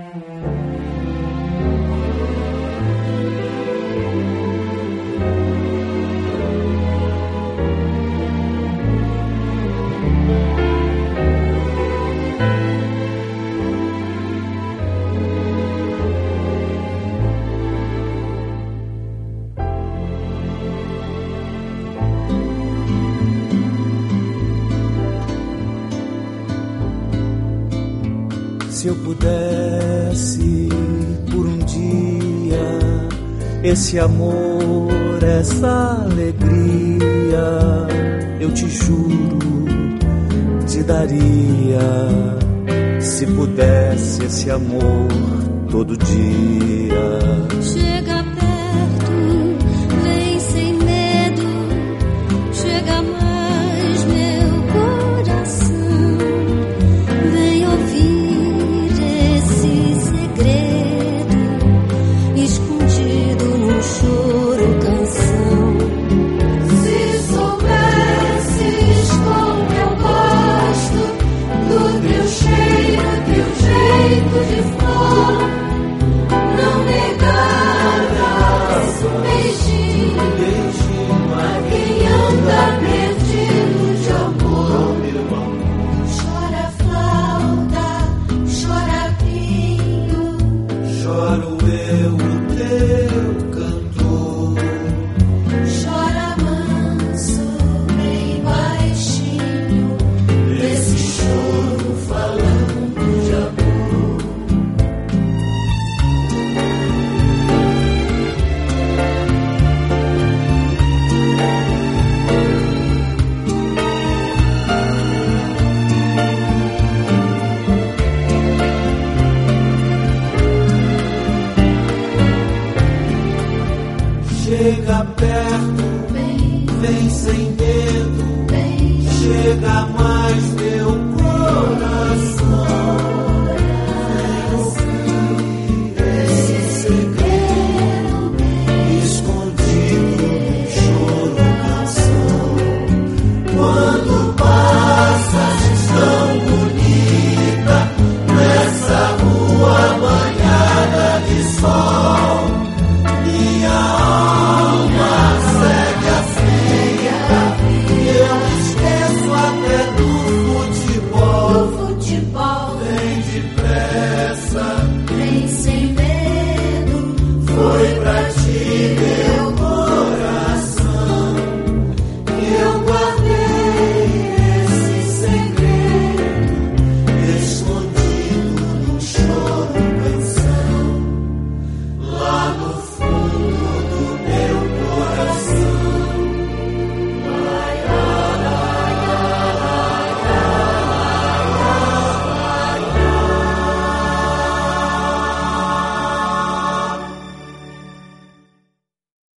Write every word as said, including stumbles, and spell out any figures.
Se eu pudesse por um dia esse amor, essa alegria, eu te juro, te daria. Se pudesse esse amor todo dia. Chega perto, vem sem medo, chega mais meu coração, vem ouvir esse segredo, escondido num choro, canção. Se soubesses como eu gosto do teu cheiro, teu jeito de flor, não negarás um beijinho, beijinho a quem anda perdido de amor. Chora flauta, chora vinho, Choro eu, o teu cantor. chora manso, bem baixinho, esse choro falando de amor. Chega perto, Vem, vem sem